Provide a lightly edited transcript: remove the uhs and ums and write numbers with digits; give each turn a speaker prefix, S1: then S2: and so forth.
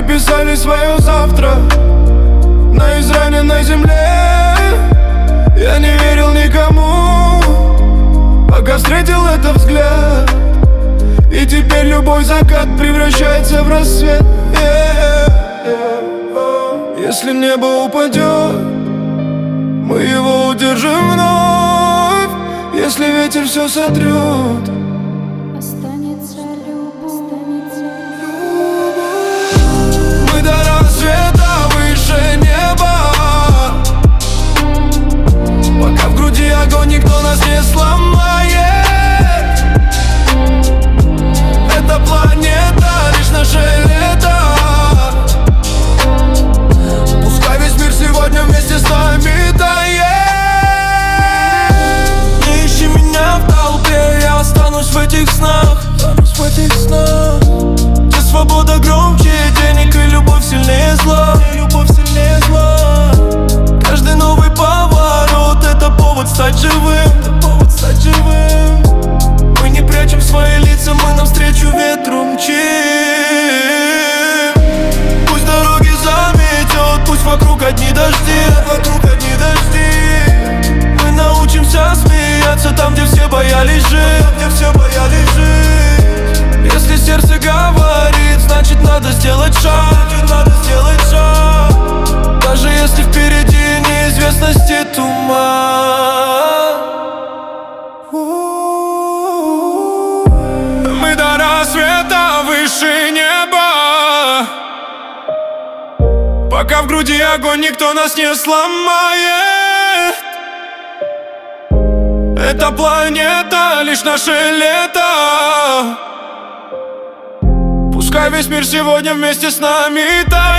S1: писали свое завтра на израненной земле. Я не верил никому, пока встретил этот взгляд. И теперь любой закат превращается в рассвет. Если небо упадет, мы его удержим вновь. Если ветер все сотрет,
S2: останется любовь.
S1: мы до рассвета выше неба, пока в груди огонь, никто нас не сломает. Эта планета лишь наше лето. Пускай весь мир сегодня вместе с нами тает. Не ищи меня в толпе, я останусь в этих снах. Где свобода громче денег и любовь сильнее зла. Каждый новый поворот — это повод стать живым. Мы не прячем свои лица, мы навстречу ветру мчим. Пусть дороги заметет, пусть вокруг одни дожди. Мы научимся смеяться там, где все боялись жить. Если сердце говорит, значит надо сделать шаг. Даже если впереди неизвестности туман. Мы до рассвета выше неба, пока в груди огонь, никто нас не сломает. Эта планета лишь наше лето. Пускай весь мир сегодня вместе с нами тает.